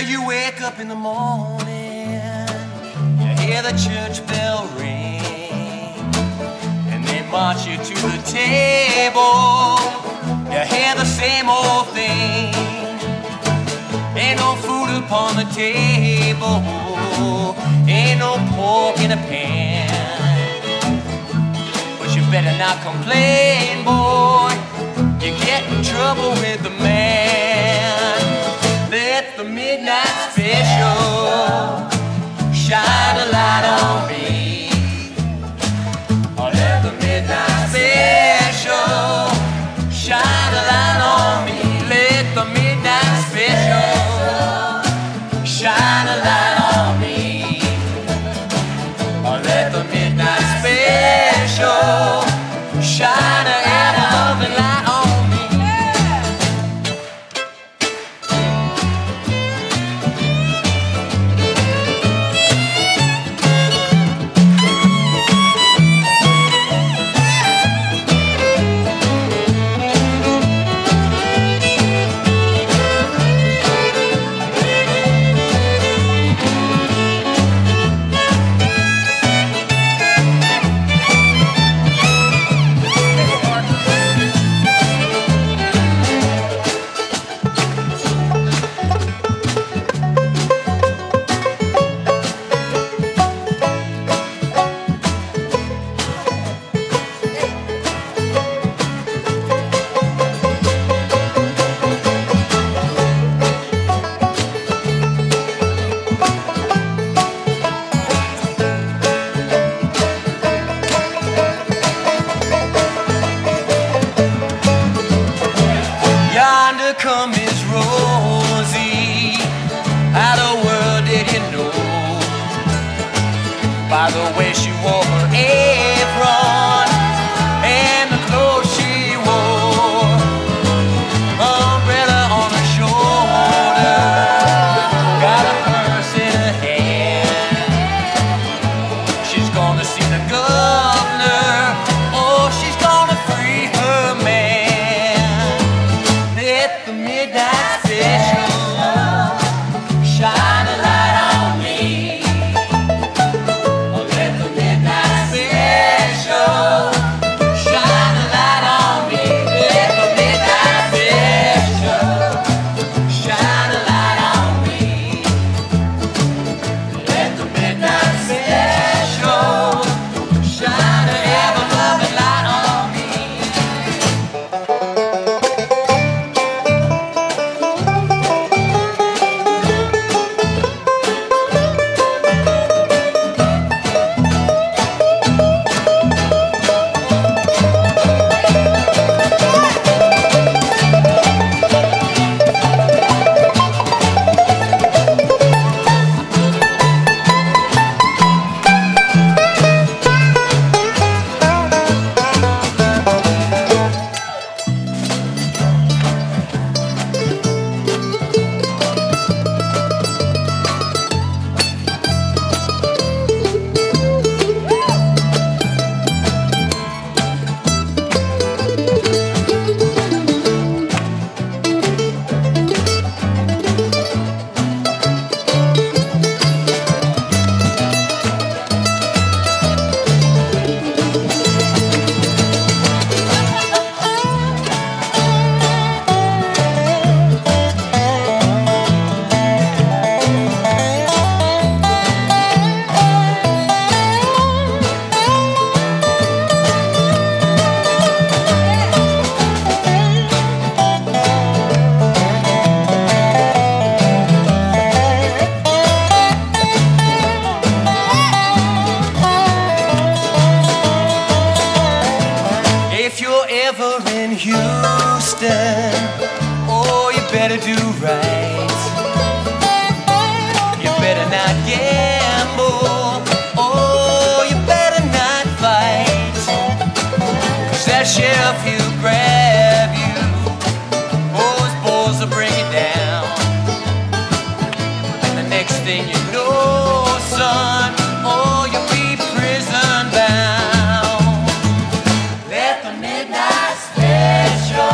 You wake up in the morning, you hear the church bell ring, and they march you to the table. You hear the same old thing. Ain't no food upon the table, ain't no pork in a pan. But you better not complain, boy, you get in trouble with the man. Let the midnight special shine a light on me. Oh, let the midnight special shine a light on me. Let the midnight special shine a light on me. Oh, let the midnight special shine a loving light on me. Come Miss Rosie, how the world did you know? By the way she wore her apron and the clothes she wore, umbrella on her shoulder, got a purse in her hand. She's gonna see the governor, oh, she's gonna free her man. Let the midnight special shine a light on me. Oh, let the midnight special shine a light on me. Let the midnight special shine a light on me. Let the midnight special shine a ever-loving light on me. If you're ever in Houston, oh, you better do right. You better not gamble, oh, you better not fight. 'Cause that sheriff, he'll grab you, oh, his balls will bring you down. And the next thing you know, son, oh, you'll be prison bound. Let the midnight special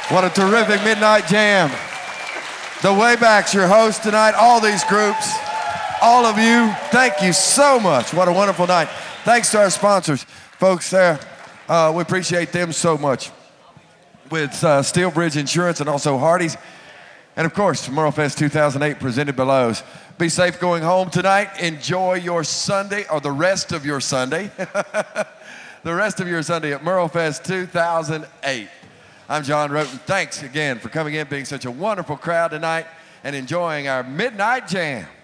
What a terrific midnight jam. The Waybacks, your host tonight, all these groups, all of you, thank you so much. What a wonderful night. Thanks to our sponsors, folks there. We appreciate them so much. With Steel Bridge Insurance and also Hardee's. And of course, MerleFest 2008 presented by Lowe's. Be safe going home tonight. Enjoy your Sunday, or the rest of your Sunday. The rest of your Sunday at MerleFest 2008. I'm John Roten. Thanks again for coming in, being such a wonderful crowd tonight, and enjoying our midnight jam.